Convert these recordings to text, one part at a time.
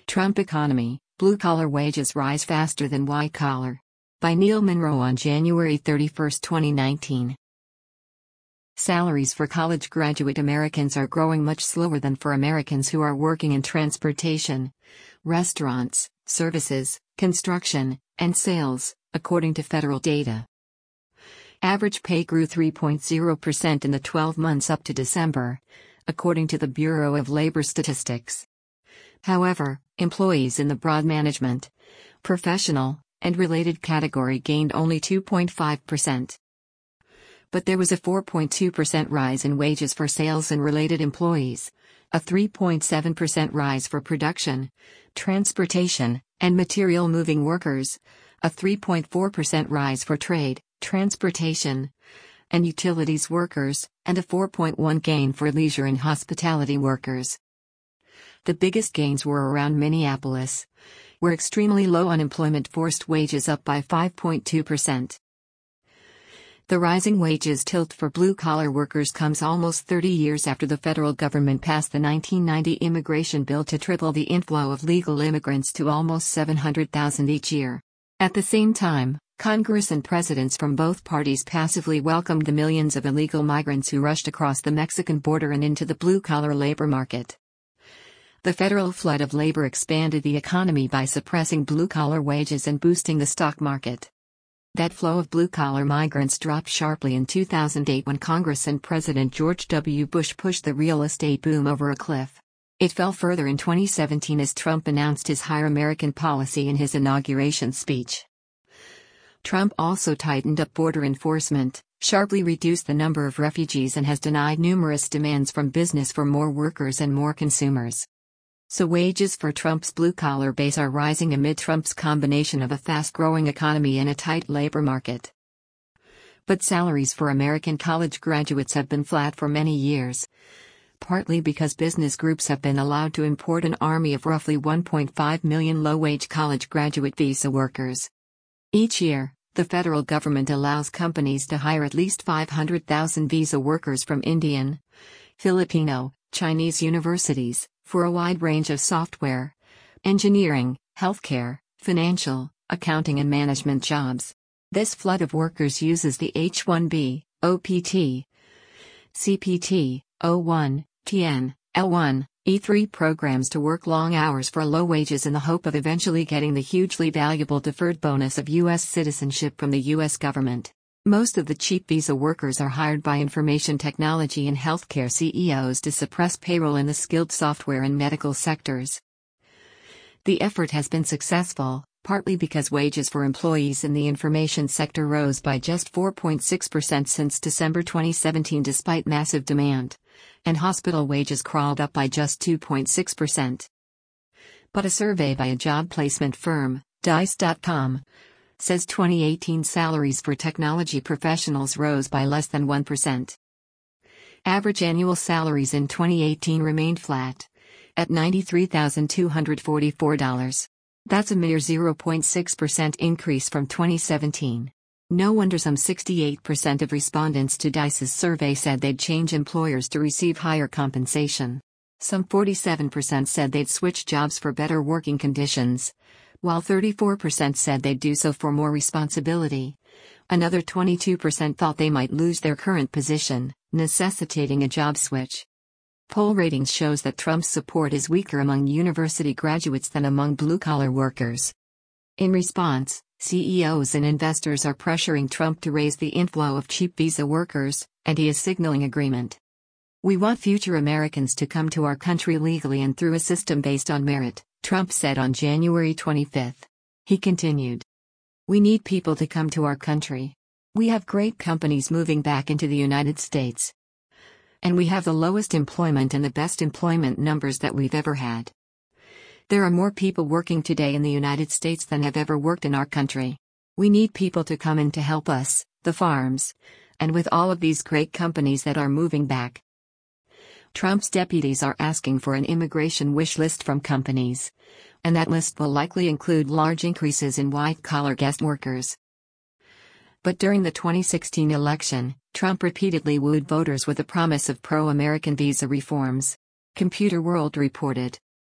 Trump Economy, Blue-Collar Wages Rise Faster Than White-Collar. By Neil Monroe on January 31, 2019. Salaries for college graduate Americans are growing much slower than for Americans who are working in transportation, restaurants, services, construction, and sales, according to federal data. Average pay grew 3.0% in the 12 months up to December, according to the Bureau of Labor Statistics. However, employees in the broad management, professional, and related category gained only 2.5%. But there was a 4.2% rise in wages for sales and related employees, a 3.7% rise for production, transportation, and material moving workers, a 3.4% rise for trade, transportation, and utilities workers, and a 4.1% gain for leisure and hospitality workers. The biggest gains were around Minneapolis, where extremely low unemployment forced wages up by 5.2%. The rising wages tilt for blue-collar workers comes almost 30 years after the federal government passed the 1990 immigration bill to triple the inflow of legal immigrants to almost 700,000 each year. At the same time, Congress and presidents from both parties passively welcomed the millions of illegal migrants who rushed across the Mexican border and into the blue-collar labor market. The federal flood of labor expanded the economy by suppressing blue-collar wages and boosting the stock market. That flow of blue-collar migrants dropped sharply in 2008 when Congress and President George W. Bush pushed the real estate boom over a cliff. It fell further in 2017 as Trump announced his Hire American policy in his inauguration speech. Trump also tightened up border enforcement, sharply reduced the number of refugees, and has denied numerous demands from business for more workers and more consumers. So wages for Trump's blue-collar base are rising amid Trump's combination of a fast-growing economy and a tight labor market. But salaries for American college graduates have been flat for many years, partly because business groups have been allowed to import an army of roughly 1.5 million low-wage college graduate visa workers. Each year, the federal government allows companies to hire at least 500,000 visa workers from Indian, Filipino, Chinese universities, for a wide range of software, engineering, healthcare, financial, accounting and management jobs. This flood of workers uses the H-1B, OPT, CPT, O-1, TN, L-1, E-3 programs to work long hours for low wages in the hope of eventually getting the hugely valuable deferred bonus of U.S. citizenship from the U.S. government. Most of the cheap visa workers are hired by information technology and healthcare CEOs to suppress payroll in the skilled software and medical sectors. The effort has been successful, partly because wages for employees in the information sector rose by just 4.6% since December 2017 despite massive demand, and hospital wages crawled up by just 2.6%. But a survey by a job placement firm, Dice.com, says 2018 salaries for technology professionals rose by less than 1%. Average annual salaries in 2018 remained flat, at $93,244. That's a mere 0.6% increase from 2017. No wonder some 68% of respondents to Dice's survey said they'd change employers to receive higher compensation. Some 47% said they'd switch jobs for better working conditions, while 34% said they'd do so for more responsibility. Another 22% thought they might lose their current position, necessitating a job switch. Poll ratings shows that Trump's support is weaker among university graduates than among blue-collar workers. In response, CEOs and investors are pressuring Trump to raise the inflow of cheap visa workers, and he is signaling agreement. "We want future Americans to come to our country legally and through a system based on merit," Trump said on January 25. He continued, "We need people to come to our country. We have great companies moving back into the United States. And we have the lowest employment and the best employment numbers that we've ever had. There are more people working today in the United States than have ever worked in our country. We need people to come in to help us, the farms, and with all of these great companies that are moving back." Trump's deputies are asking for an immigration wish list from companies, and that list will likely include large increases in white-collar guest workers. But during the 2016 election, Trump repeatedly wooed voters with the promise of pro-American visa reforms. Computer World reported.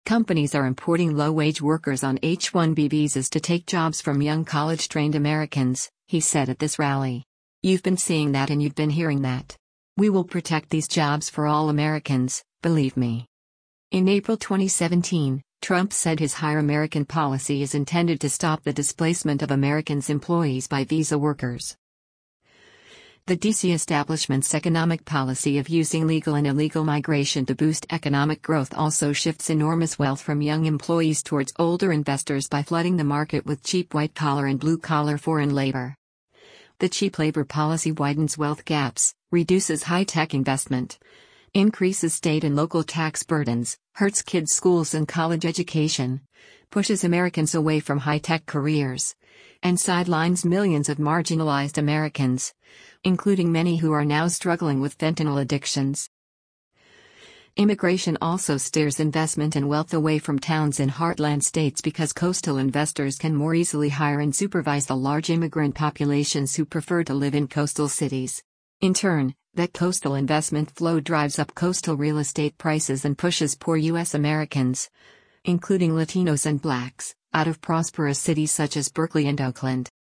Companies are importing low-wage workers on H-1B visas to take jobs from young college-trained Americans, he said at this rally. You've been seeing that and you've been hearing that. We will protect these jobs for all Americans, believe me. In April 2017, Trump said his Hire American policy is intended to stop the displacement of Americans' employees by visa workers. The DC establishment's economic policy of using legal and illegal migration to boost economic growth also shifts enormous wealth from young employees towards older investors by flooding the market with cheap white-collar and blue-collar foreign labor. The cheap labor policy widens wealth gaps, reduces high-tech investment, increases state and local tax burdens, hurts kids' schools and college education, pushes Americans away from high-tech careers, and sidelines millions of marginalized Americans, including many who are now struggling with fentanyl addictions. Immigration also steers investment and wealth away from towns in heartland states because coastal investors can more easily hire and supervise the large immigrant populations who prefer to live in coastal cities. In turn, that coastal investment flow drives up coastal real estate prices and pushes poor U.S. Americans, including Latinos and blacks, out of prosperous cities such as Berkeley and Oakland.